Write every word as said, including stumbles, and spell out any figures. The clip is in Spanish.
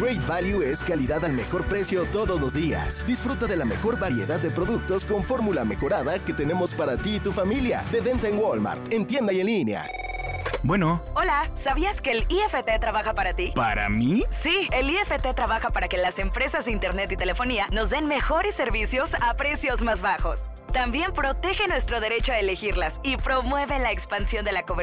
Great Value es calidad al mejor precio todos los días. Disfruta de la mejor variedad de productos con fórmula mejorada que tenemos para ti y tu familia. De venta en Walmart, en tienda y en línea. Bueno. Hola, ¿sabías que el I F T trabaja para ti? ¿Para mí? Sí, el I F T trabaja para que las empresas de internet y telefonía nos den mejores servicios a precios más bajos. También protege nuestro derecho a elegirlas y promueve la expansión de la cobertura